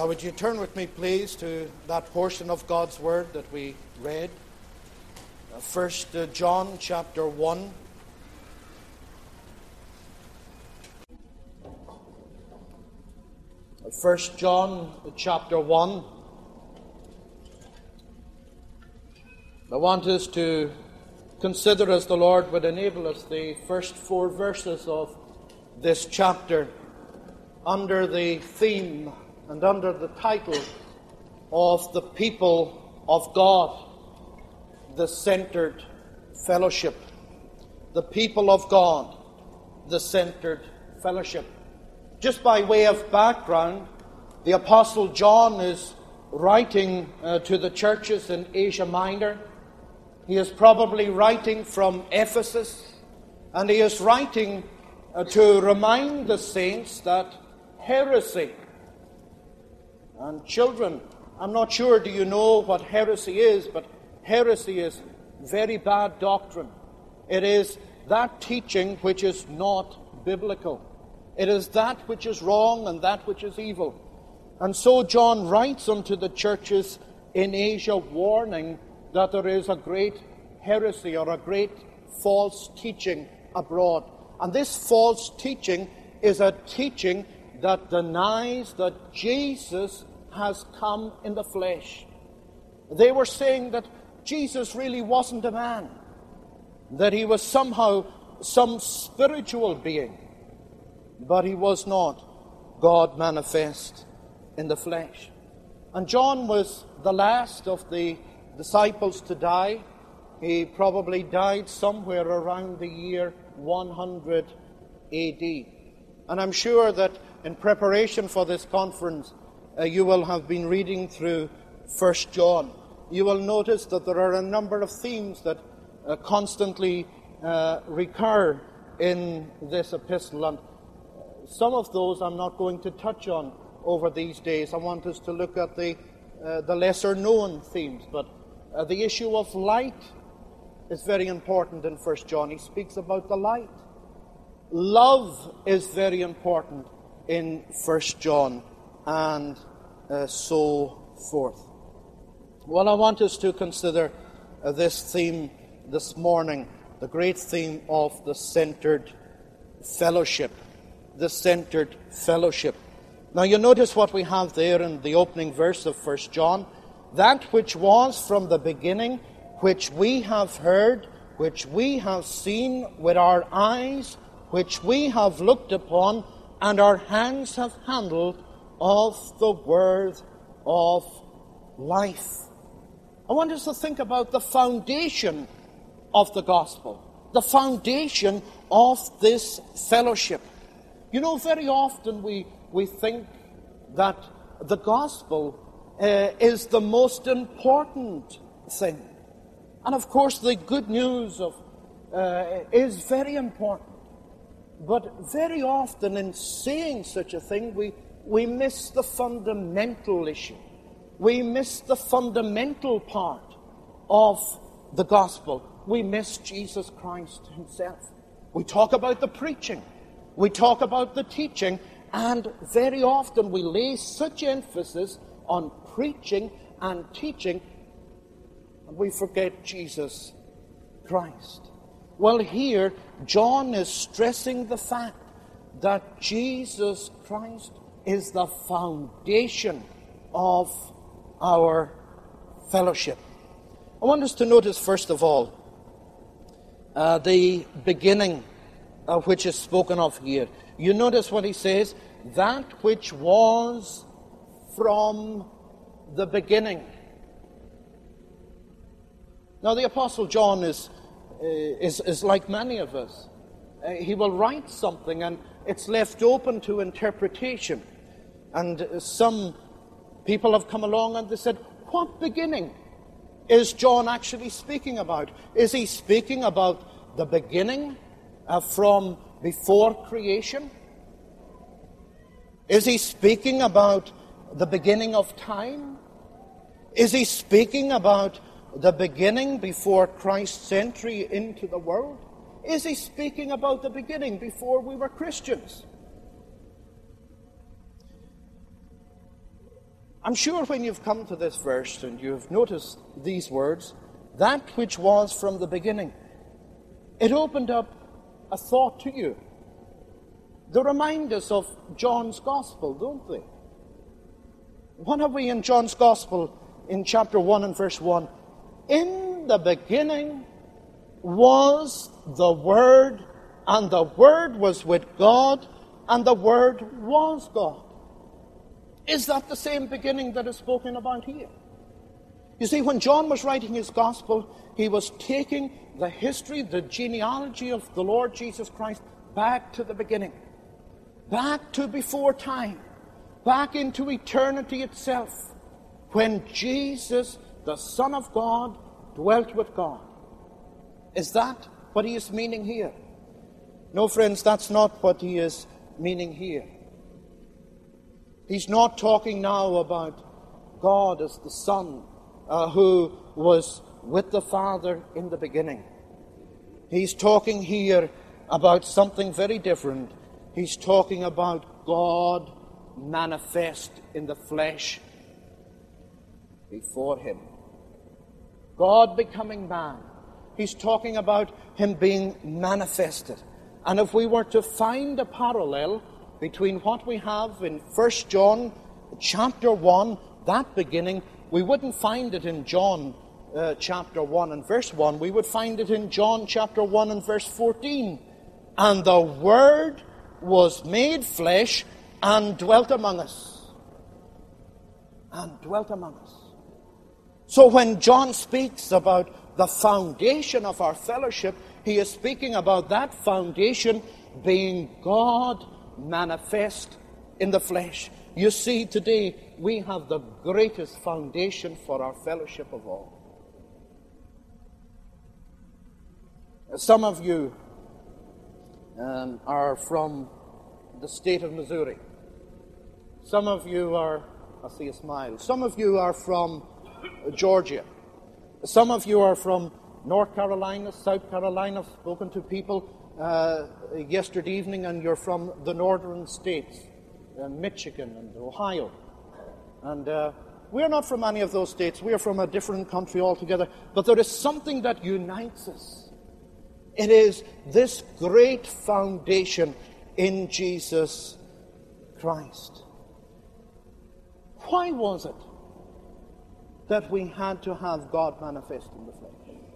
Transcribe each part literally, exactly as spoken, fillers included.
Now would you turn with me, please, to that portion of God's Word that we read. Uh, First uh, John chapter one. First John chapter one. I want us to consider, as the Lord would enable us, the first four verses of this chapter under the theme and under the title of the people of God, the centered fellowship. The people of God, the centered fellowship. Just by way of background, the Apostle John is writing uh, to the churches in Asia Minor. He is probably writing from Ephesus, and he is writing uh, to remind the saints that heresy, and children, I'm not sure, do you know what heresy is, but heresy is very bad doctrine. It is that teaching which is not biblical. It is that which is wrong and that which is evil. And so John writes unto the churches in Asia, warning that there is a great heresy or a great false teaching abroad. And this false teaching is a teaching that denies that Jesus has come in the flesh. They were saying that Jesus really wasn't a man, that he was somehow some spiritual being, but he was not God manifest in the flesh. And John was the last of the disciples to die. He probably died somewhere around the year one hundred A D. And I'm sure that in preparation for this conference, uh, you will have been reading through First John. You will notice that there are a number of themes that uh, constantly uh, recur in this epistle. And some of those I'm not going to touch on over these days. I want us to look at the, uh, the lesser-known themes. But uh, the issue of light is very important in First John. He speaks about the light. Love is very important in First John, and uh, so forth. Well, I want us to consider uh, this theme this morning, the great theme of the centered fellowship. The centered fellowship. Now you notice what we have there in the opening verse of First John. That which was from the beginning, which we have heard, which we have seen with our eyes, which we have looked upon, and our hands have handled of the word of life. I want us to think about the foundation of the gospel, the foundation of this fellowship. You know, very often we, we think that the gospel uh, is the most important thing. And of course, the good news of uh, is very important. But very often in saying such a thing, we, we miss the fundamental issue. We miss the fundamental part of the gospel. We miss Jesus Christ himself. We talk about the preaching. We talk about the teaching. And very often we lay such emphasis on preaching and teaching, and we forget Jesus Christ. Well, here, John is stressing the fact that Jesus Christ is the foundation of our fellowship. I want us to notice, first of all, uh, the beginning uh, which is spoken of here. You notice what he says, that which was from the beginning. Now, the Apostle John is Is, is like many of us. Uh, he will write something and it's left open to interpretation. And uh, some people have come along and they said, what beginning is John actually speaking about? Is he speaking about the beginning uh, from before creation? Is he speaking about the beginning of time? Is he speaking about the beginning before Christ's entry into the world? Is he speaking about the beginning before we were Christians? I'm sure when you've come to this verse and you've noticed these words, that which was from the beginning, it opened up a thought to you. They remind us of John's Gospel, don't they? What have we in John's Gospel in chapter one and verse one? In the beginning was the Word, and the Word was with God, and the Word was God. Is that the same beginning that is spoken about here? You see, when John was writing his Gospel, he was taking the history, the genealogy of the Lord Jesus Christ back to the beginning, back to before time, back into eternity itself, when Jesus, the Son of God, dwelt with God. Is that what he is meaning here? No, friends, that's not what he is meaning here. He's not talking now about God as the Son uh, who was with the Father in the beginning. He's talking here about something very different. He's talking about God manifest in the flesh before him. God becoming man. He's talking about him being manifested. And if we were to find a parallel between what we have in First John chapter one, that beginning, we wouldn't find it in John uh, chapter one and verse one. We would find it in John chapter one and verse fourteen. And the Word was made flesh and dwelt among us. And dwelt among us. So when John speaks about the foundation of our fellowship, he is speaking about that foundation being God manifest in the flesh. You see, today we have the greatest foundation for our fellowship of all. Some of you um, are from the state of Missouri. Some of you are, I see a smile, some of you are from Georgia. Some of you are from North Carolina, South Carolina. I've spoken to people uh, yesterday evening, and you're from the northern states, uh, Michigan and Ohio. And uh, we're not from any of those states. We're from a different country altogether. But there is something that unites us. It is this great foundation in Jesus Christ. Why was it that we had to have God manifest in the flesh?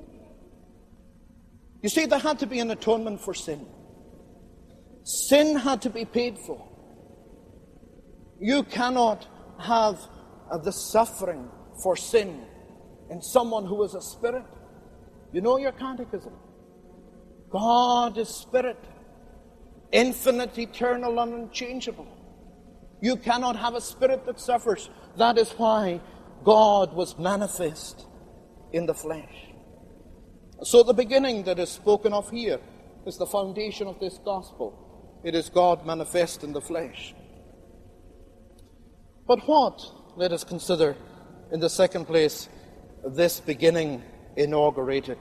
You see, there had to be an atonement for sin. Sin had to be paid for. You cannot have uh, the suffering for sin in someone who is a spirit. You know your catechism. God is spirit, infinite, eternal, and unchangeable. You cannot have a spirit that suffers. That is why God was manifest in the flesh. So the beginning that is spoken of here is the foundation of this gospel. It is God manifest in the flesh. But what, let us consider, in the second place, this beginning inaugurated.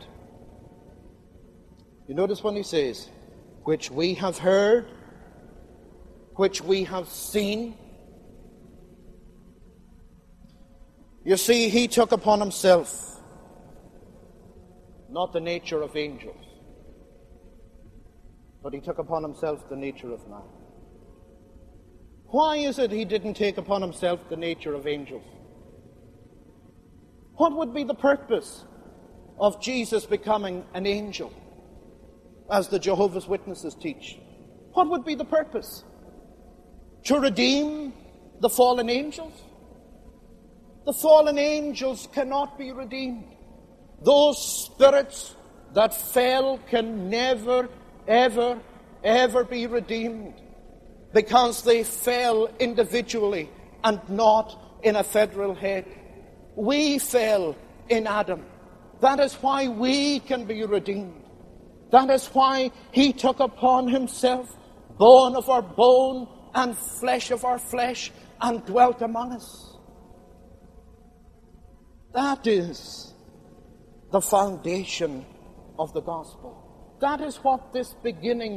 You notice when he says, which we have heard, which we have seen. You see, he took upon himself not the nature of angels, but he took upon himself the nature of man. Why is it he didn't take upon himself the nature of angels? What would be the purpose of Jesus becoming an angel, as the Jehovah's Witnesses teach? What would be the purpose? To redeem the fallen angels? The fallen angels cannot be redeemed. Those spirits that fell can never, ever, ever be redeemed, because they fell individually and not in a federal head. We fell in Adam. That is why we can be redeemed. That is why he took upon himself bone of our bone and flesh of our flesh and dwelt among us. That is the foundation of the gospel. That is what this beginning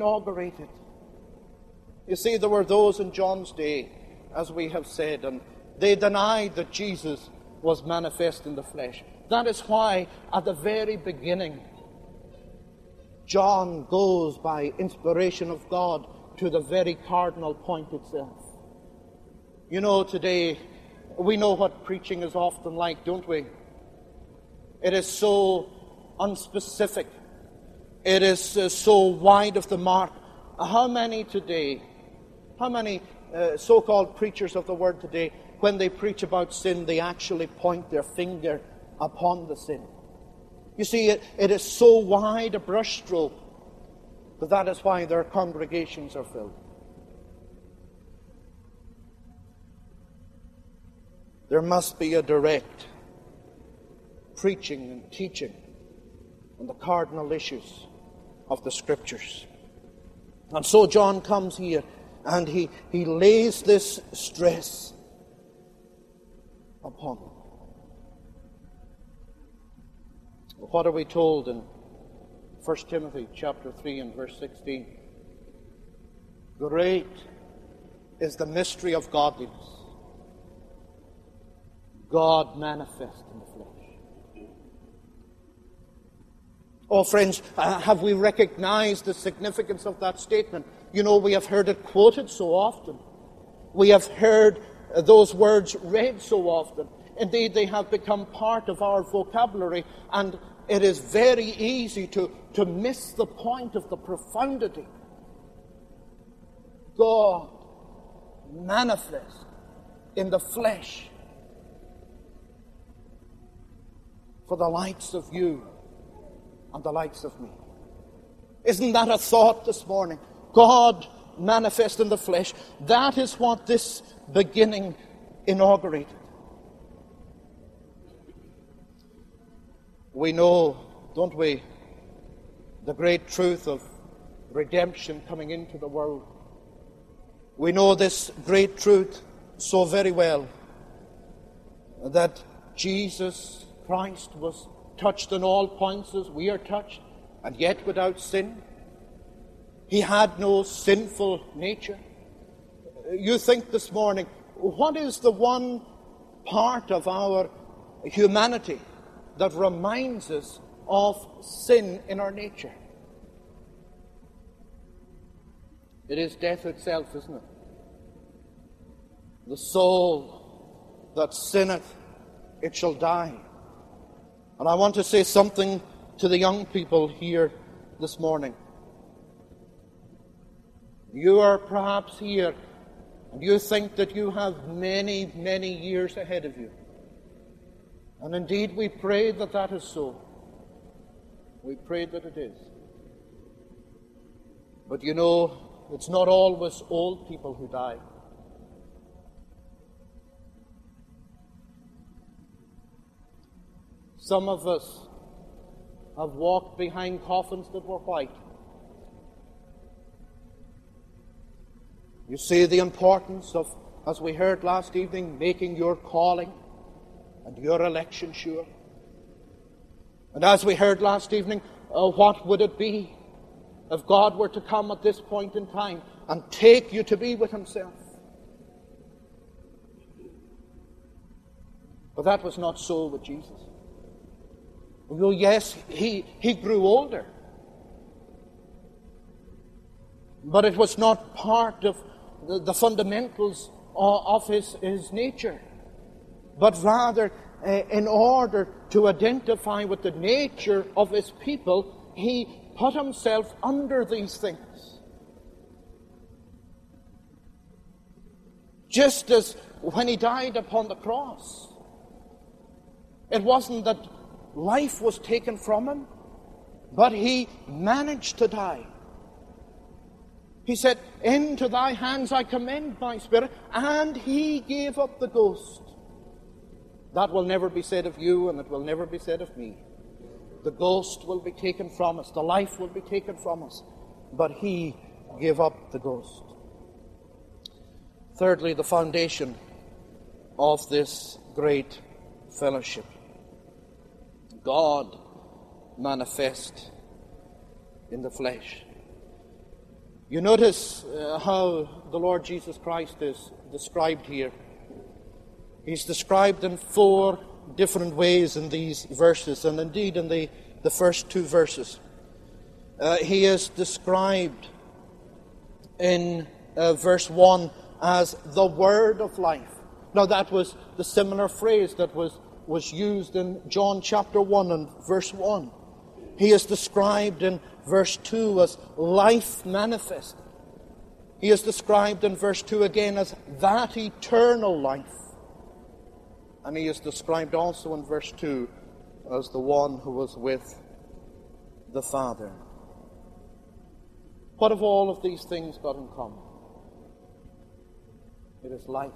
inaugurated. You see, there were those in John's day, as we have said, and They denied that Jesus was manifest in the flesh. That is why at the very beginning, John goes by inspiration of God to the very cardinal point itself. You know, today, we know what preaching is often like, don't we? It is so unspecific. It is uh, so wide of the mark. How many today, how many uh, so-called preachers of the word today, when they preach about sin, they actually point their finger upon the sin? You see, it, it is so wide a brushstroke, but that is why their congregations are filled. There must be a direct preaching and teaching on the cardinal issues of the Scriptures. And so John comes here and he, he lays this stress upon them. What are we told in First Timothy chapter three and verse sixteen? Great is the mystery of godliness. God manifest in the flesh. Oh, friends, uh, have we recognized the significance of that statement? You know, we have heard it quoted so often. We have heard uh, those words read so often. Indeed, they have become part of our vocabulary, and it is very easy to, to miss the point of the profundity. God manifest in the flesh for the likes of you and the likes of me. Isn't that a thought this morning? God manifest in the flesh. That is what this beginning inaugurated. We know, don't we, the great truth of redemption coming into the world. We know this great truth so very well, that Jesus Christ was touched in all points as we are touched, and yet without sin. He had no sinful nature. You think this morning, what is the one part of our humanity that reminds us of sin in our nature? It is death itself, isn't it? The soul that sinneth, it shall die. And I want to say something to the young people here this morning. You are perhaps here and you think that you have many, many years ahead of you. And indeed, we pray that that is so. We pray that it is. But you know, it's not always old people who die. Some of us have walked behind coffins that were white. You see the importance of, as we heard last evening, making your calling and your election sure. And as we heard last evening, uh, what would it be if God were to come at this point in time and take you to be with Himself? But that was not so with Jesus. Well, yes, he, he grew older. But it was not part of the, the fundamentals of, of his, his nature. But rather, uh, in order to identify with the nature of His people, He put Himself under these things. Just as when He died upon the cross, it wasn't that life was taken from Him, but He managed to die. He said, "Into Thy hands I commend my spirit," and He gave up the ghost. That will never be said of you, and it will never be said of me. The ghost will be taken from us, the life will be taken from us, but He gave up the ghost. Thirdly, the foundation of this great fellowship. God manifest in the flesh. You notice uh, how the Lord Jesus Christ is described here. He's described in four different ways in these verses, and indeed in the, the first two verses. Uh, he is described in uh, verse one as the word of life. Now that was the similar phrase that was, was used in John chapter one and verse one. He is described in verse two as life manifest. He is described in verse two again as that eternal life. And he is described also in verse two as the one who was with the Father. What have all of these things got in common? It is life.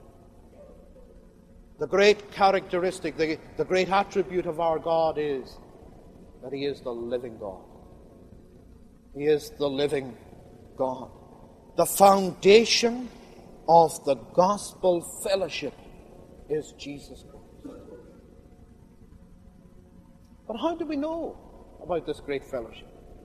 The great characteristic, the, the great attribute of our God is that He is the living God. He is the living God. The foundation of the gospel fellowship is Jesus Christ. But how do we know about this great fellowship?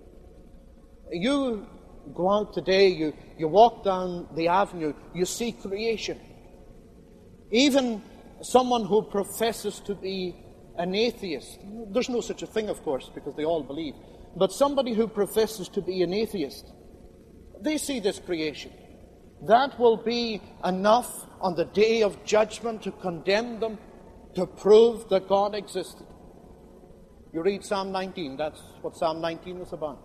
You go out today, you, you walk down the avenue, you see creation. Even someone who professes to be an atheist, there's no such a thing, of course, because they all believe, but somebody who professes to be an atheist, they see this creation. That will be enough on the day of judgment to condemn them, to prove that God existed. You read Psalm nineteen, that's what Psalm nineteen is about.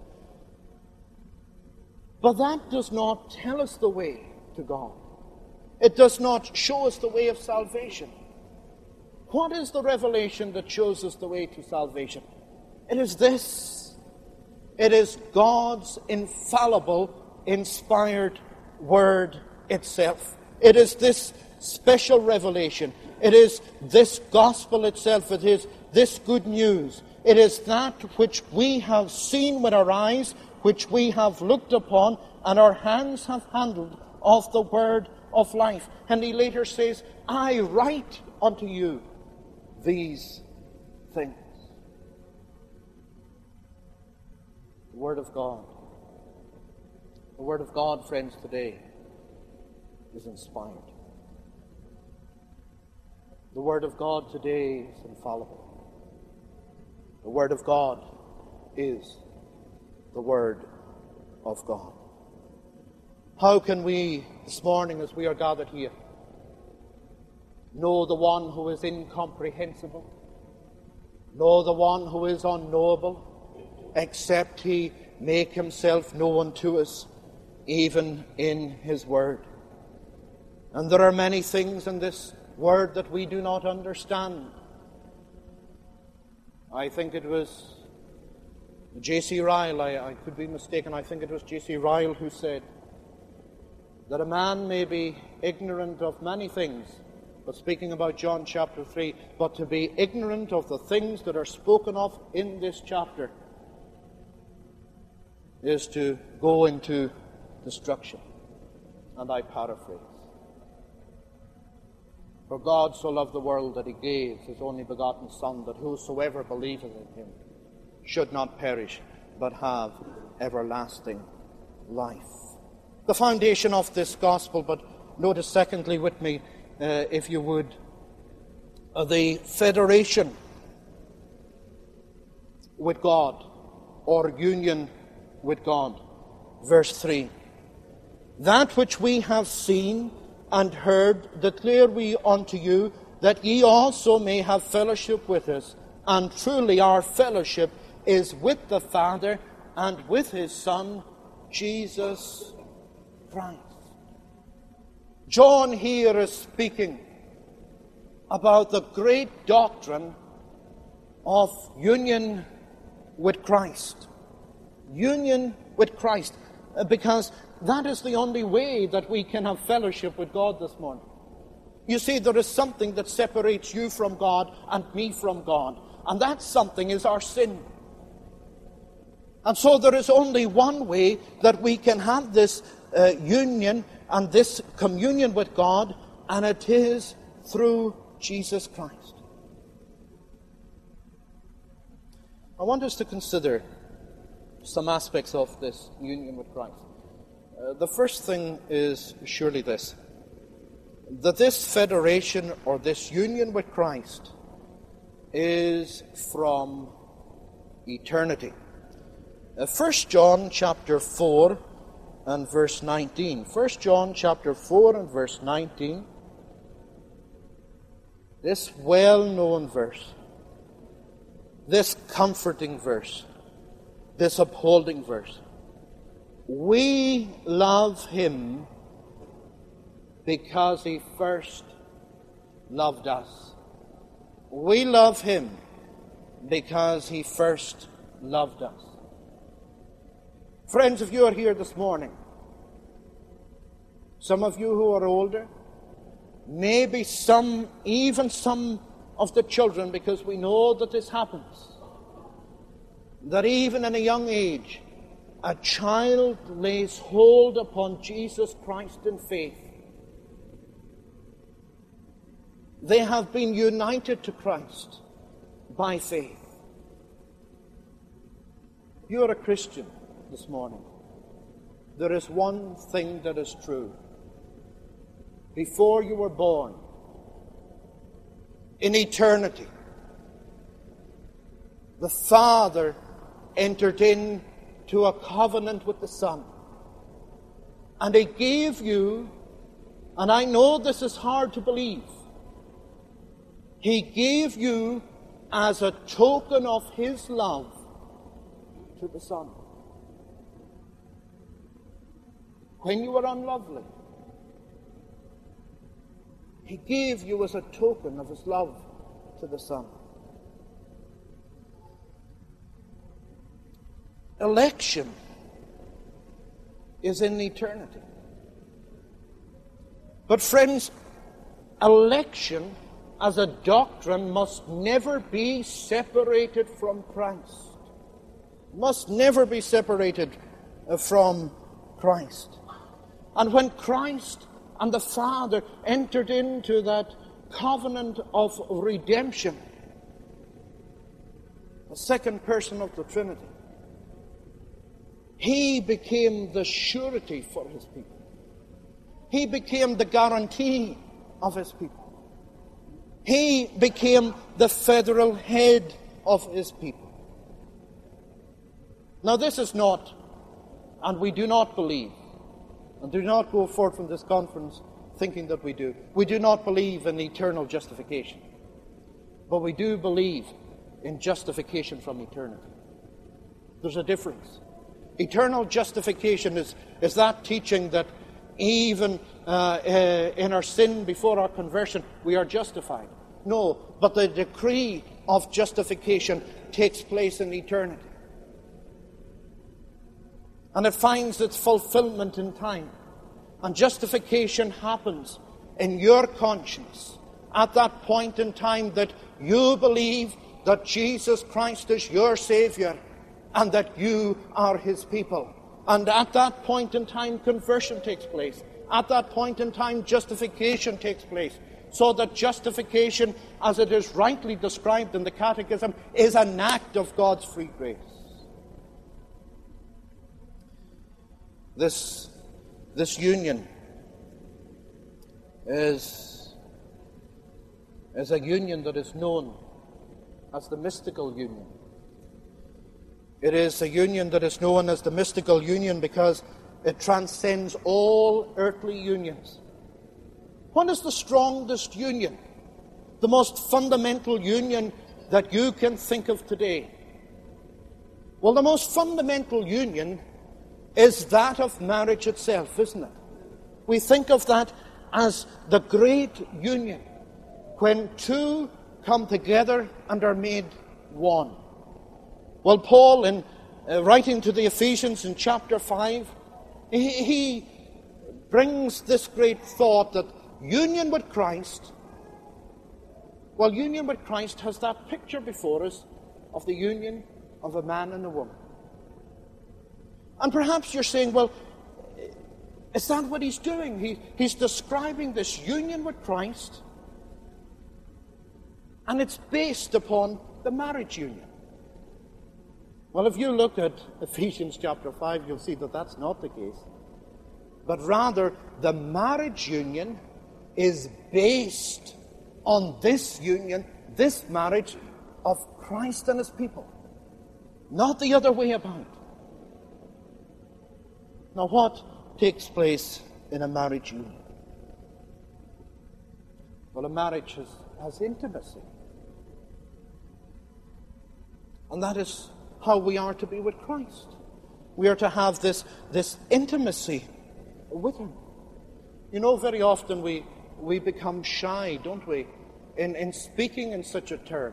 But that does not tell us the way to God. It does not show us the way of salvation. What is the revelation that shows us the way to salvation? It is this. It is God's infallible, inspired Word itself. It is this special revelation. It is this gospel itself. It is this good news. It is that which we have seen with our eyes, which we have looked upon, and our hands have handled of the word of life. And he later says, I write unto you these things. The Word of God. The Word of God, friends, today is inspired. The Word of God today is infallible. The Word of God is the Word of God. How can we, this morning as we are gathered here, know the one who is incomprehensible, know the one who is unknowable, except He make Himself known to us, even in His Word? And there are many things in this Word that we do not understand. I think it was J C Ryle, I, I could be mistaken, I think it was J C Ryle who said that a man may be ignorant of many things, but speaking about John chapter three, but to be ignorant of the things that are spoken of in this chapter is to go into destruction. And I paraphrase. For God so loved the world that He gave His only begotten Son, that whosoever believeth in Him should not perish, but have everlasting life. The foundation of this gospel, but notice secondly with me, uh, if you would, uh, the federation with God, or union with God. Verse three. That which we have seen and heard declare we unto you, that ye also may have fellowship with us. And truly our fellowship is with the Father and with His Son, Jesus Christ. John here is speaking about the great doctrine of union with Christ. Union with Christ. Because that is the only way that we can have fellowship with God this morning. You see, there is something that separates you from God and me from God. And that something is our sin. And so there is only one way that we can have this uh, union and this communion with God, and it is through Jesus Christ. I want us to consider some aspects of this union with Christ. Uh, the first thing is surely this. that this federation or this union with Christ is from eternity. Uh, First John chapter four and verse nineteen. First John chapter four and verse nineteen. This well-known verse, this comforting verse, this upholding verse. We love him because he first loved us. We love him because he first loved us. Friends, if you are here this morning, some of you who are older, maybe some, even some of the children, because we know that this happens, that even in a young age, a child lays hold upon Jesus Christ in faith. They have been united to Christ by faith. You're a Christian this morning. There is one thing that is true. Before you were born, in eternity, the Father entered into a covenant with the Son. And he gave you, and I know this is hard to believe, he gave you as a token of his love to the Son. When you were unlovely, he gave you as a token of his love to the Son. Election is in eternity. But friends, election as a doctrine must never be separated from Christ. Must never be separated from Christ. And when Christ and the Father entered into that covenant of redemption, the second person of the Trinity, he became the surety for his people. He became the guarantee of his people. He became the federal head of his people. Now this is not, and we do not believe, and do not go forth from this conference thinking that we do. We do not believe in eternal justification. But we do believe in justification from eternity. There's a difference. Eternal justification is, is that teaching that even uh, uh, in our sin before our conversion, we are justified. No, but the decree of justification takes place in eternity. And it finds its fulfillment in time. And justification happens in your conscience at that point in time that you believe that Jesus Christ is your Savior and that you are his people. And at that point in time, conversion takes place. At that point in time, justification takes place. So that justification, as it is rightly described in the Catechism, is an act of God's free grace. This, this union is, is a union that is known as the mystical union. It is a union that is known as the mystical union because it transcends all earthly unions. What is the strongest union? The most fundamental union that you can think of today? Well, the most fundamental union is that of marriage itself, isn't it? We think of that as the great union, when two come together and are made one. Well, Paul, in uh, writing to the Ephesians in chapter five, he, he brings this great thought that union with Christ, well, union with Christ has that picture before us of the union of a man and a woman. And perhaps you're saying, well, is that what he's doing? He, he's describing this union with Christ, and it's based upon the marriage union. Well, if you look at Ephesians chapter five, you'll see that that's not the case. But rather, the marriage union is based on this union, this marriage of Christ and his people, not the other way about. Now, what takes place in a marriage union? Well, a marriage has, has intimacy. And that is how we are to be with Christ. We are to have this, this intimacy with him. You know, very often we, we become shy, don't we, in, in speaking in such a term.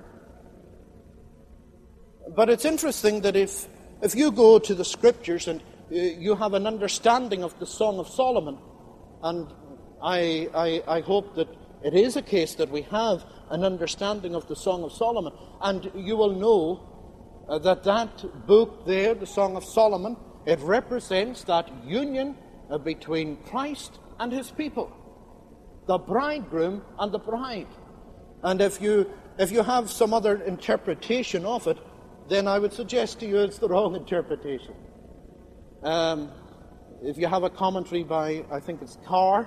But it's interesting that if, if you go to the Scriptures and uh, you have an understanding of the Song of Solomon, and I, I, I hope that it is a case that we have an understanding of the Song of Solomon, and you will know uh, that that book there, the Song of Solomon, it represents that union uh, between Christ and his people, the bridegroom and the bride. And if you if you have some other interpretation of it, then I would suggest to you it's the wrong interpretation. Um, if you have a commentary by, I think it's Carr,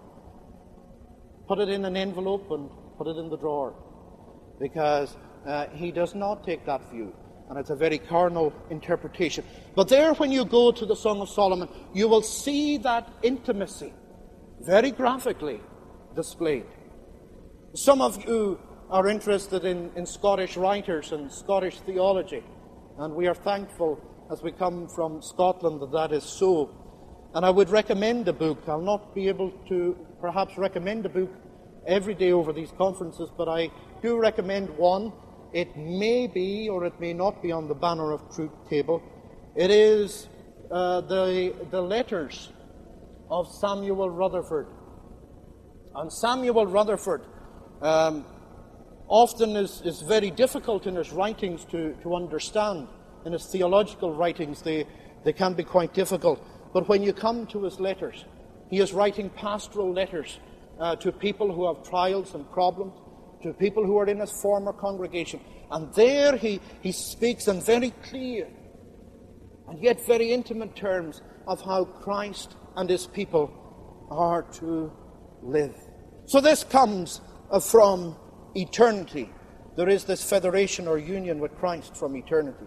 put it in an envelope and put it in the drawer, because uh, he does not take that view, and it's a very carnal interpretation. But there, when you go to the Song of Solomon, you will see that intimacy very graphically displayed. Some of you are interested in, in Scottish writers and Scottish theology, and we are thankful as we come from Scotland that that is so. And I would recommend a book. I'll not be able to perhaps recommend a book every day over these conferences, but I do recommend one. It may be or it may not be on the Banner of Truth table. It is uh, the, the letters of Samuel Rutherford. And Samuel Rutherford um, often is, is very difficult in his writings to, to understand. In his theological writings, they, they can be quite difficult. But when you come to his letters, he is writing pastoral letters uh, to people who have trials and problems, to people who are in his former congregation. And there he, he speaks in very clear and yet very intimate terms of how Christ and his people are to live. So this comes uh, from eternity. There is this federation or union with Christ from eternity.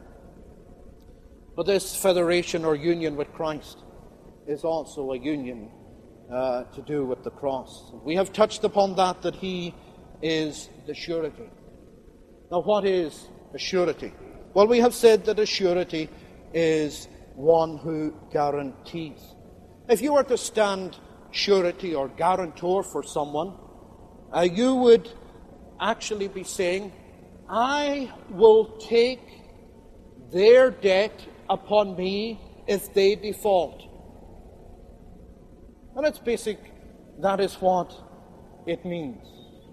But this federation or union with Christ is also a union uh, to do with the cross. We have touched upon that, that he is the surety. Now, what is a surety? Well, we have said that a surety is one who guarantees. If you were to stand surety or guarantor for someone, uh, you would actually be saying, I will take their debt upon me if they default. And it's basic, that is what it means.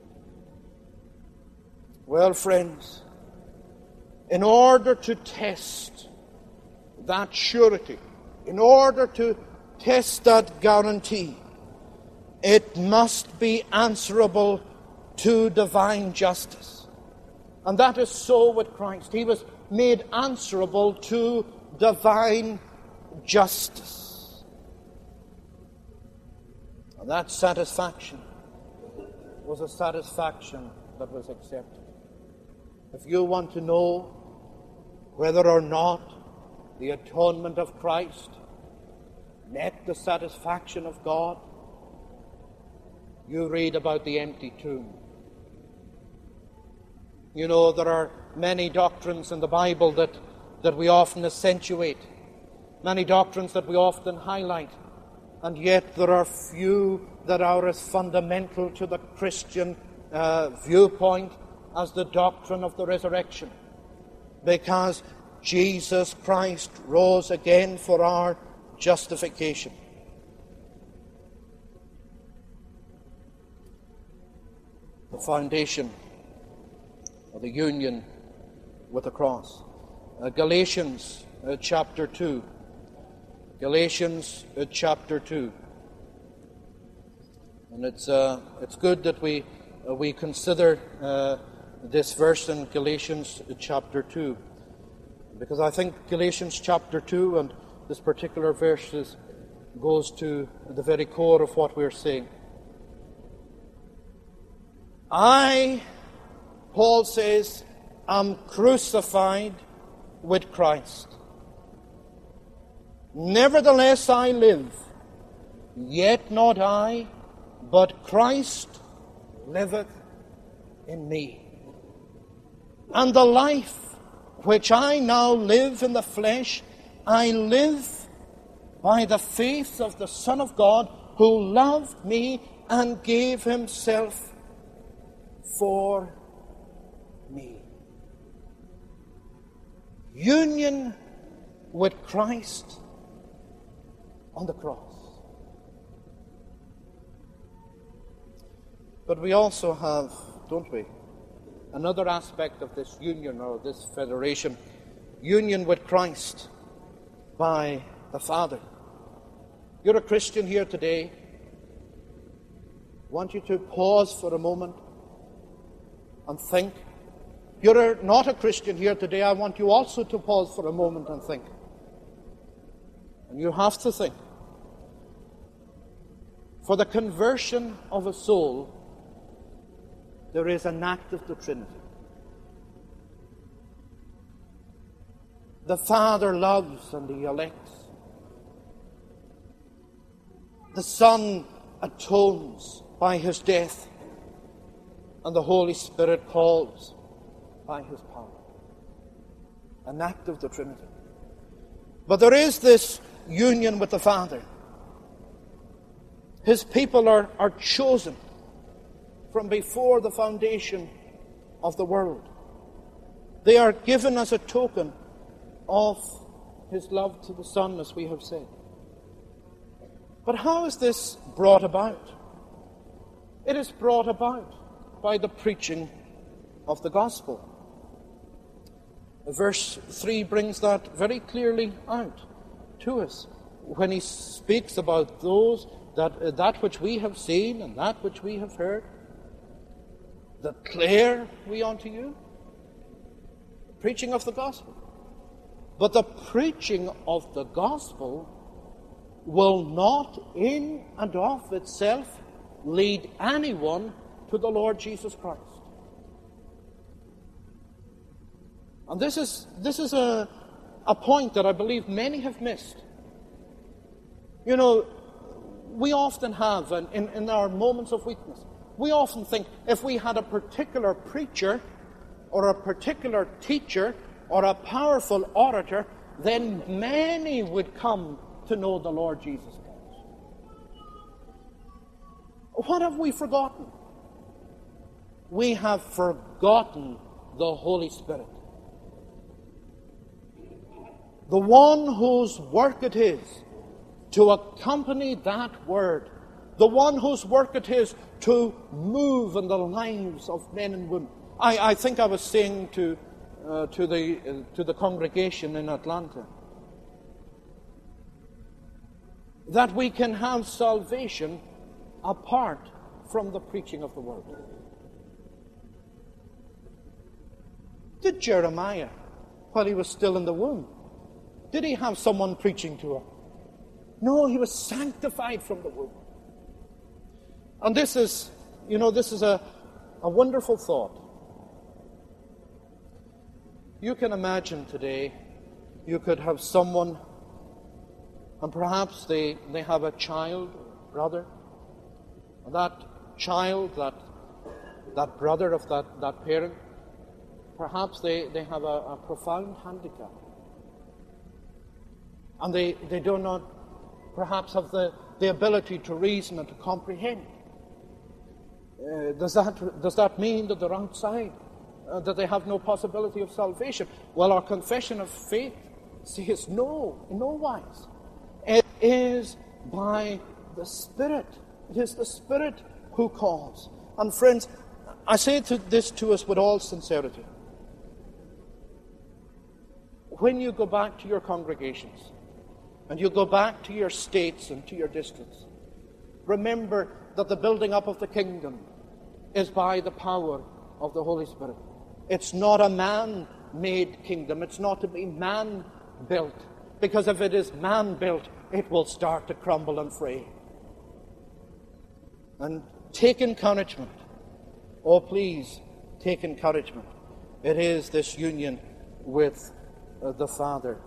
Well, friends, in order to test that surety, in order to test that guarantee, it must be answerable to divine justice. And that is so with Christ. He was made answerable to divine justice. And that satisfaction was a satisfaction that was accepted. If you want to know whether or not the atonement of Christ met the satisfaction of God, you read about the empty tomb. You know, there are many doctrines in the Bible that, that we often accentuate, many doctrines that we often highlight, and yet there are few that are as fundamental to the Christian uh, viewpoint as the doctrine of the resurrection, because Jesus Christ rose again for our justification. The foundation of the union with the cross. Uh, Galatians uh, chapter two. Galatians uh, chapter two. And it's uh, it's good that we uh, we consider uh, this verse in Galatians uh, chapter two, because I think Galatians chapter two and this particular verse is, goes to the very core of what we're saying. I, Paul says, am crucified with Christ. Nevertheless I live, yet not I, but Christ liveth in me. And the life which I now live in the flesh, I live by the faith of the Son of God, who loved me and gave himself for me. Union with Christ on the cross. But we also have, don't we, another aspect of this union or this federation, union with Christ by the Father. You're a Christian here today. I want you to pause for a moment and think. You're a, not a Christian here today. I want you also to pause for a moment and think. And you have to think. For the conversion of a soul, there is an act of the Trinity. The Father loves and he elects. The Son atones by his death, and the Holy Spirit calls by his power. An act of the Trinity. But there is this union with the Father. His people are, are chosen from before the foundation of the world. They are given as a token of his love to the Son, as we have said. But how is this brought about? It is brought about by the preaching of the gospel. Verse three brings that very clearly out to us when he speaks about those that uh, that which we have seen and that which we have heard. Declare we unto you the preaching of the gospel. But the preaching of the gospel will not in and of itself lead anyone to the Lord Jesus Christ. And this is this is a, a point that I believe many have missed. You know, we often have, and in, in our moments of weakness, we often think if we had a particular preacher or a particular teacher or a powerful orator, then many would come to know the Lord Jesus Christ. What have we forgotten? We have forgotten the Holy Spirit. The one whose work it is to accompany that word. The one whose work it is to move in the lives of men and women. I, I think I was saying to uh, to the uh, to the congregation in Atlanta that we can have salvation apart from the preaching of the word. Did Jeremiah, while he was still in the womb, did he have someone preaching to him? No, he was sanctified from the womb. And this is, you know, this is a, a wonderful thought. You can imagine today, you could have someone, and perhaps they, they have a child, brother, and that child, that that brother of that, that parent, perhaps they, they have a, a profound handicap. And they, they do not perhaps have the, the ability to reason and to comprehend. Uh, does that does that mean that they're outside? Uh, that they have no possibility of salvation? Well, our confession of faith says no, in no wise. It is by the Spirit. It is the Spirit who calls. And friends, I say to this to us with all sincerity. When you go back to your congregations, and you go back to your states and to your districts, remember that the building up of the kingdom is by the power of the Holy Spirit. It's not a man-made kingdom. It's not to be man-built. Because if it is man-built, it will start to crumble and fray. And take encouragement. Oh, please take encouragement. It is this union with uh, the Father.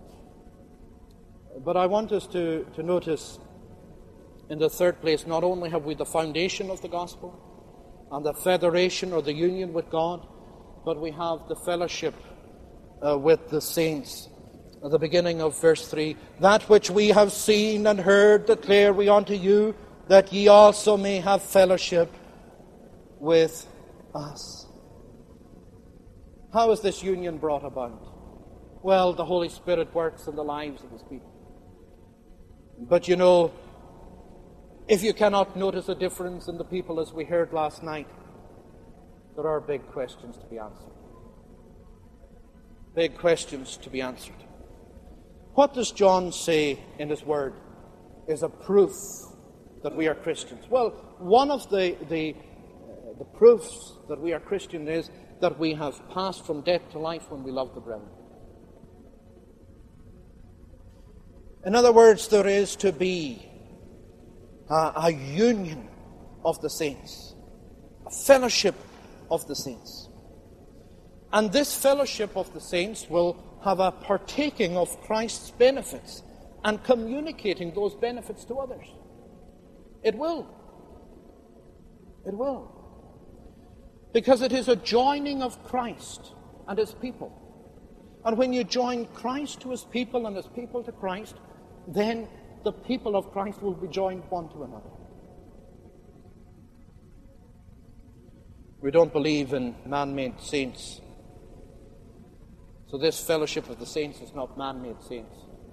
But I want us to, to notice, in the third place, not only have we the foundation of the gospel and the federation or the union with God, but we have the fellowship uh, with the saints. At the beginning of verse three, that which we have seen and heard declare we unto you, that ye also may have fellowship with us. How is this union brought about? Well, the Holy Spirit works in the lives of His people. But you know, if you cannot notice a difference in the people as we heard last night, there are big questions to be answered. Big questions to be answered. What does John say in his word is a proof that we are Christians? Well, one of the, the, uh, the proofs that we are Christian is that we have passed from death to life when we love the brethren. In other words, there is to be a, a union of the saints, a fellowship of the saints. And this fellowship of the saints will have a partaking of Christ's benefits and communicating those benefits to others. It will. It will. Because it is a joining of Christ and His people. And when you join Christ to His people and His people to Christ, then the people of Christ will be joined one to another. We don't believe in man-made saints. So this fellowship of the saints is not man-made saints.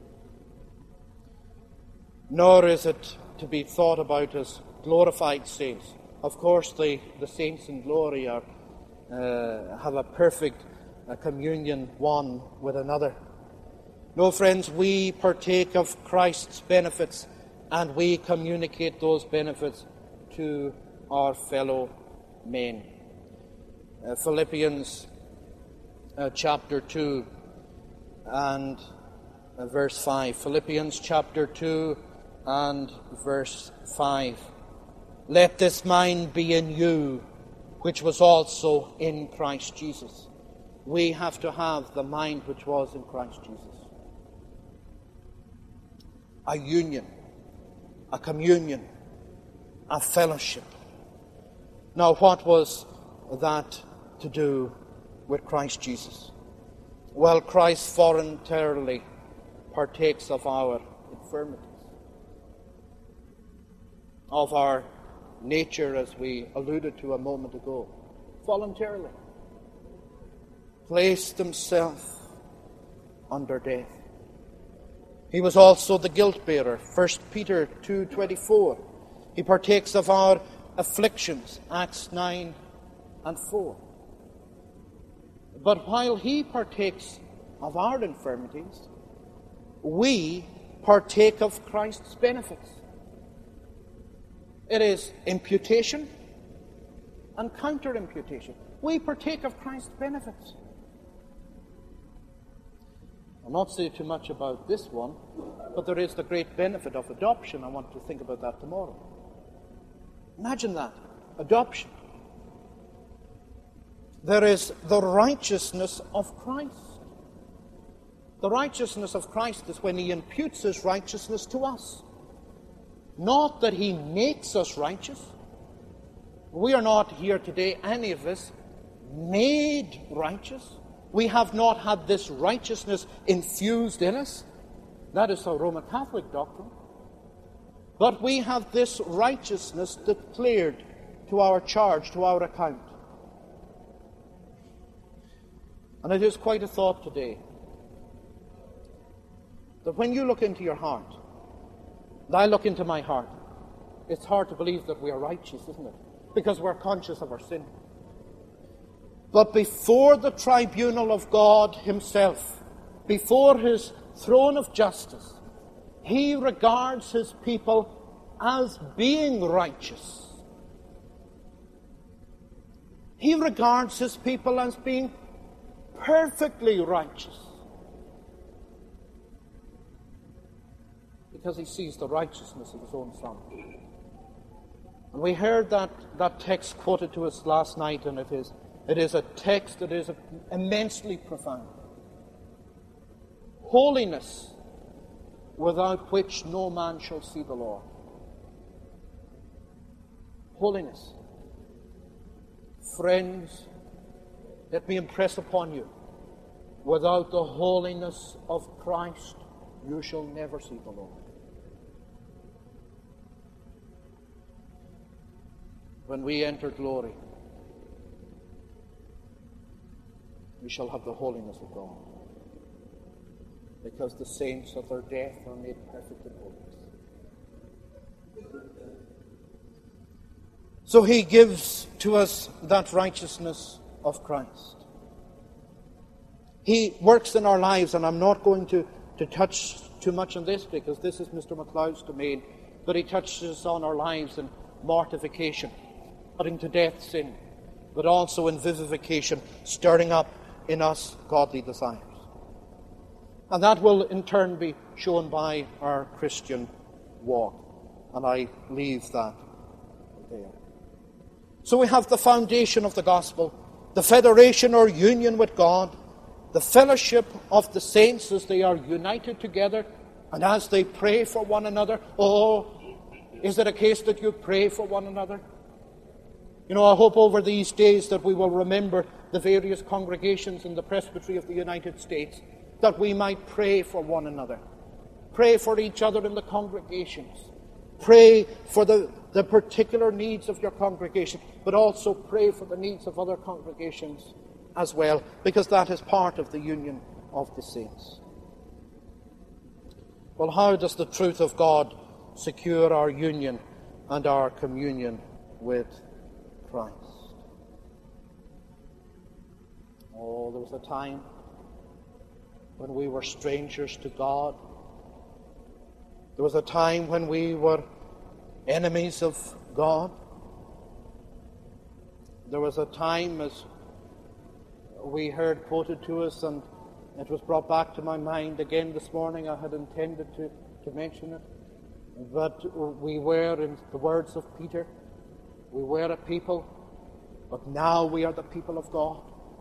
Nor is it to be thought about as glorified saints. Of course, the, the saints in glory are, uh, have a perfect uh, communion one with another. No, friends, we partake of Christ's benefits and we communicate those benefits to our fellow men. Uh, Philippians uh, chapter two and uh, verse five. Philippians chapter two and verse five. Let this mind be in you, which was also in Christ Jesus. We have to have the mind which was in Christ Jesus. A union, a communion, a fellowship. Now, what was that to do with Christ Jesus? Well, Christ voluntarily partakes of our infirmities, of our nature, as we alluded to a moment ago. Voluntarily placed Himself under death. He was also the guilt-bearer. First Peter two twenty-four. He partakes of our afflictions. Acts nine and four. But while He partakes of our infirmities, we partake of Christ's benefits. It is imputation and counter-imputation. We partake of Christ's benefits. I'll not say too much about this one, but there is the great benefit of adoption. I want to think about that tomorrow. Imagine that. Adoption. There is the righteousness of Christ. The righteousness of Christ is when He imputes His righteousness to us. Not that He makes us righteous. We are not here today, any of us, made righteous. We have not had this righteousness infused in us. That is the Roman Catholic doctrine. But we have this righteousness declared to our charge, to our account. And it is quite a thought today that when you look into your heart, and I look into my heart, it's hard to believe that we are righteous, isn't it? Because we're conscious of our sin. But before the tribunal of God Himself, before His throne of justice, He regards His people as being righteous. He regards His people as being perfectly righteous. Because He sees the righteousness of His own Son. And we heard that, that text quoted to us last night, and it is, it is a text that is immensely profound. Holiness, without which no man shall see the Lord. Holiness. Friends, let me impress upon you, without the holiness of Christ, you shall never see the Lord. When we enter glory, we shall have the holiness of God, because the saints of their death are made perfect in holiness. So he gives to us that righteousness of Christ. He works in our lives, and I'm not going to, to touch too much on this because this is Mister MacLeod's domain, but he touches on our lives in mortification, putting to death sin, but also in vivification, stirring up in us godly desires. And that will in turn be shown by our Christian walk. And I leave that there. So we have the foundation of the gospel, the federation or union with God, the fellowship of the saints as they are united together and as they pray for one another. Oh, is it a case that you pray for one another? You know, I hope over these days that we will remember the various congregations in the Presbytery of the United States, that we might pray for one another. Pray for each other in the congregations. Pray for the, the particular needs of your congregation, but also pray for the needs of other congregations as well, because that is part of the union of the saints. Well, how does the truth of God secure our union and our communion with Christ? Oh, there was a time when we were strangers to God. There was a time when we were enemies of God. There was a time, as we heard quoted to us, and it was brought back to my mind again this morning. I had intended to, to mention it. But we were, in the words of Peter, we were a people, but now we are the people of God.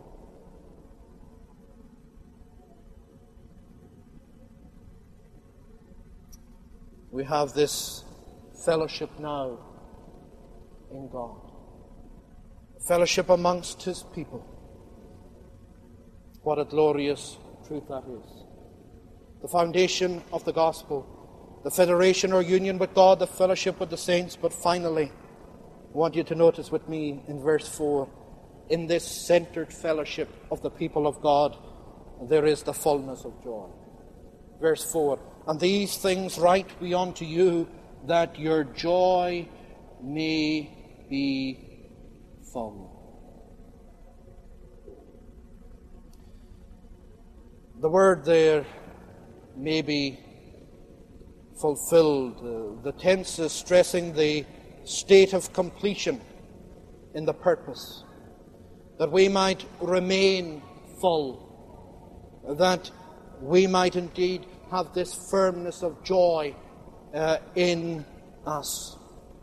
We have this fellowship now in God. Fellowship amongst His people. What a glorious truth that is. The foundation of the gospel, the federation or union with God, the fellowship with the saints. But finally, I want you to notice with me in verse four, in this centered fellowship of the people of God, there is the fullness of joy. Verse four, and these things write we unto you, that your joy may be full. The word there, may be fulfilled. Uh, the tense is stressing the state of completion in the purpose, that we might remain full, that we might indeed have this firmness of joy uh, in us.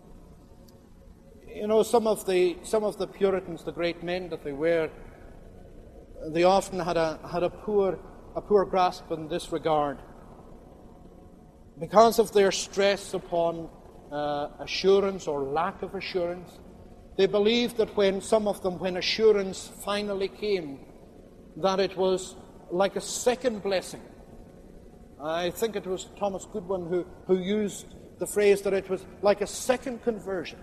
You know, some of the some of the Puritans, the great men that they were, they often had a had a poor a poor grasp in this regard, because of their stress upon uh, assurance or lack of assurance. They believed that when some of them, when assurance finally came, that it was like a second blessing. I think it was Thomas Goodwin who, who used the phrase that it was like a second conversion.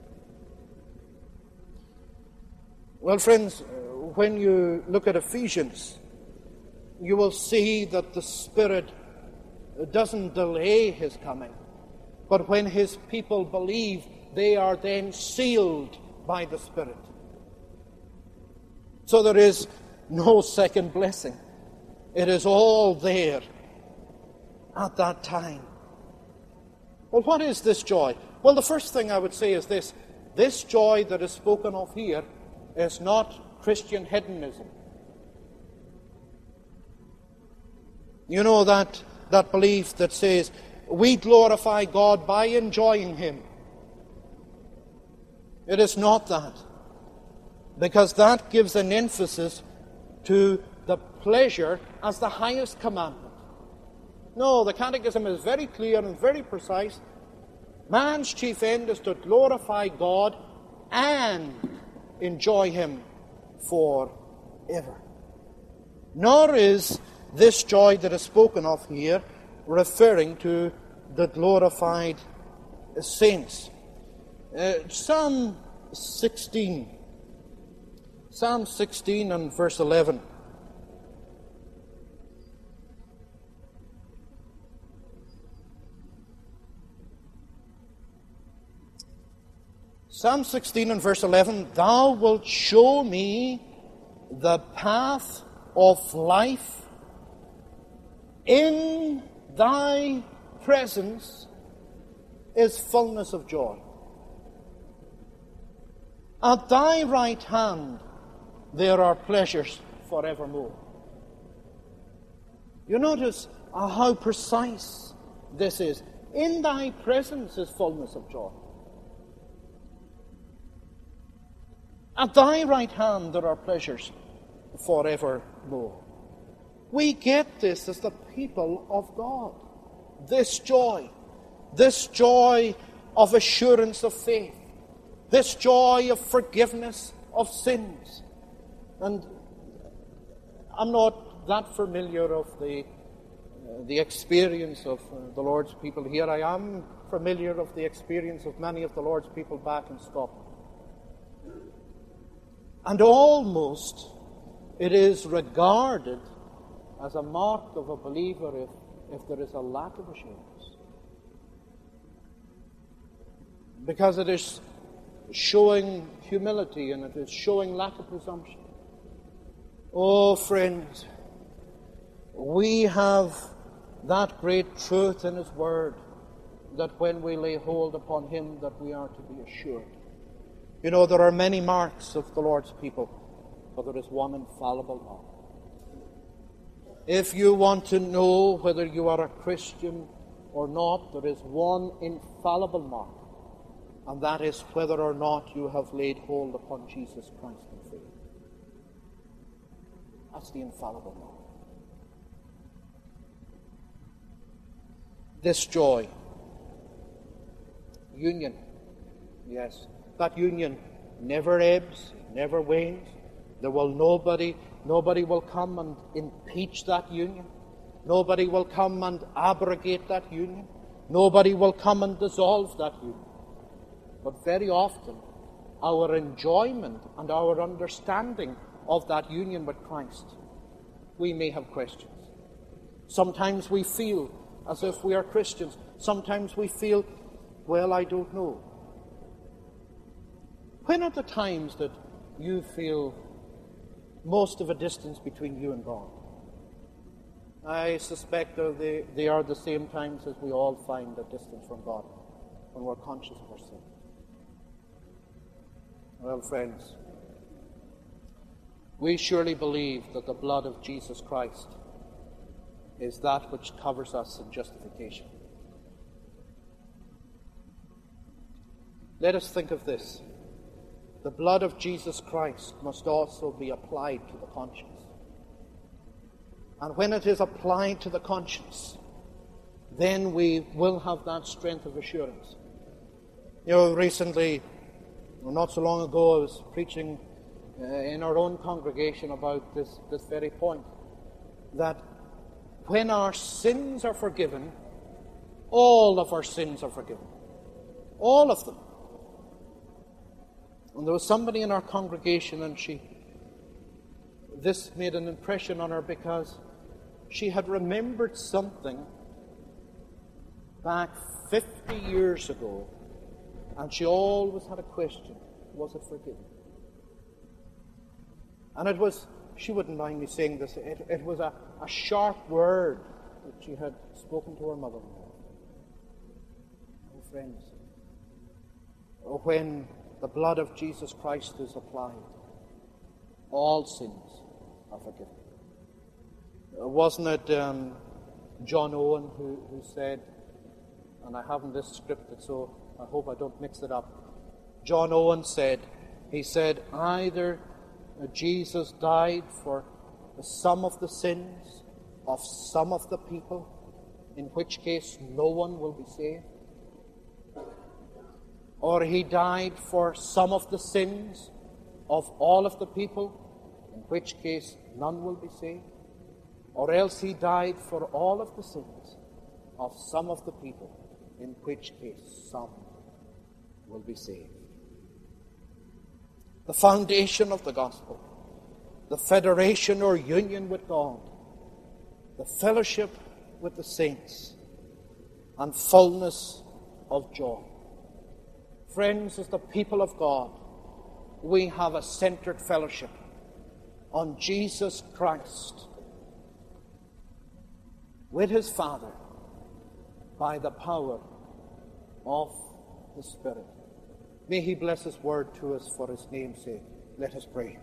Well, friends, when you look at Ephesians, you will see that the Spirit doesn't delay His coming, but when His people believe, they are then sealed by the Spirit. So there is no second blessing. It is all there at that time. Well, what is this joy? Well, the first thing I would say is this. This joy that is spoken of here is not Christian hedonism. You know, that, that belief that says, we glorify God by enjoying Him. It is not that. Because that gives an emphasis to the pleasure as the highest commandment. No, the Catechism is very clear and very precise. Man's chief end is to glorify God and enjoy Him forever. Nor is this joy that is spoken of here referring to the glorified saints. Uh, Psalm sixteen. Psalm sixteen and verse eleven. Psalm sixteen and verse eleven, Thou wilt show me the path of life. In Thy presence is fullness of joy. At Thy right hand there are pleasures forevermore. You notice uh, how precise this is. In Thy presence is fullness of joy. At Thy right hand there are pleasures forevermore. We get this as the people of God. This joy. This joy of assurance of faith. This joy of forgiveness of sins. And I'm not that familiar of the uh, the experience of uh, the Lord's people here. I am familiar of the experience of many of the Lord's people back in Scotland. And almost it is regarded as a mark of a believer if, if there is a lack of assurance. Because it is showing humility and it is showing lack of presumption. Oh, friends, we have that great truth in His Word that when we lay hold upon Him that we are to be assured. You know, there are many marks of the Lord's people, but there is one infallible mark. If you want to know whether you are a Christian or not, there is one infallible mark, and that is whether or not you have laid hold upon Jesus Christ in faith. That's the infallible mark. This joy, union, yes, that union never ebbs, never wanes. There will nobody, nobody will come and impeach that union. Nobody will come and abrogate that union. Nobody will come and dissolve that union. But very often, our enjoyment and our understanding of that union with Christ, we may have questions. Sometimes we feel as if we are Christians. Sometimes we feel, well, I don't know. When are the times that you feel most of a distance between you and God? I suspect that they, they are the same times as we all find a distance from God, when we're conscious of our sin. Well, friends, we surely believe that the blood of Jesus Christ is that which covers us in justification. Let us think of this. The blood of Jesus Christ must also be applied to the conscience. And when it is applied to the conscience, then we will have that strength of assurance. You know, recently, well, not so long ago, I was preaching uh, in our own congregation about this, this very point, that when our sins are forgiven, all of our sins are forgiven. All of them. And there was somebody in our congregation, and she, this made an impression on her because she had remembered something back fifty years ago, and she always had a question: was it forgiven? And it was, she wouldn't mind me saying this, it, it was a, a sharp word that she had spoken to her mother-in-law. Oh, friends, when the blood of Jesus Christ is applied, all sins are forgiven. Wasn't it um, John Owen who, who said, and I haven't this scripted, so I hope I don't mix it up, John Owen said. He said, either Jesus died for some of the sins of some of the people, in which case no one will be saved, or he died for some of the sins of all of the people, in which case none will be saved, or else he died for all of the sins of some of the people, in which case some will be saved. The foundation of the gospel, the federation or union with God, the fellowship with the saints, and fullness of joy. Friends, as the people of God, we have a centered fellowship on Jesus Christ with his Father by the power of the Spirit. May he bless his word to us for his name's sake. Let us pray.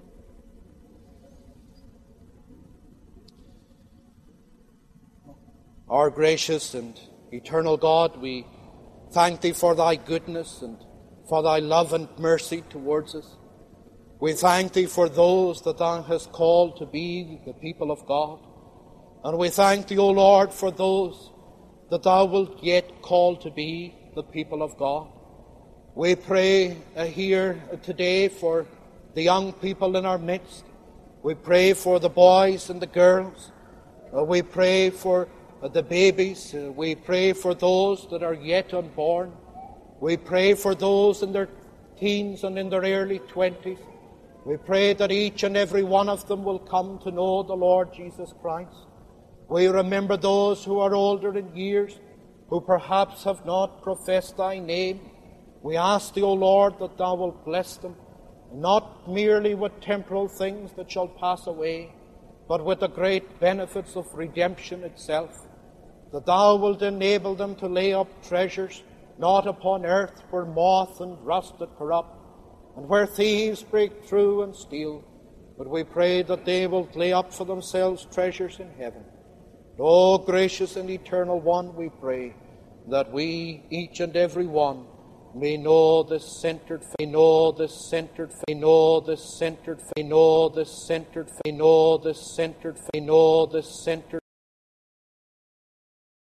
Our gracious and eternal God, we thank thee for thy goodness and for thy love and mercy towards us. We thank thee for those that thou hast called to be the people of God. And we thank thee, O Lord, for those that thou wilt yet call to be the people of God. We pray uh, here uh, today for the young people in our midst. We pray for the boys and the girls. Uh, we pray for uh, the babies. Uh, we pray for those that are yet unborn. We pray for those in their teens and in their early twenties. We pray that each and every one of them will come to know the Lord Jesus Christ. We remember those who are older in years, who perhaps have not professed thy name. We ask thee, O Lord, that thou wilt bless them, not merely with temporal things that shall pass away, but with the great benefits of redemption itself, that thou wilt enable them to lay up treasures, not upon earth, where moth and rust that corrupt, and where thieves break through and steal, but we pray that they will lay up for themselves treasures in heaven. O gracious and eternal one, we pray that we, each and every one, may know this centered, may know this centered, may know this centered, may know this centered, may know this centered, may know this centered.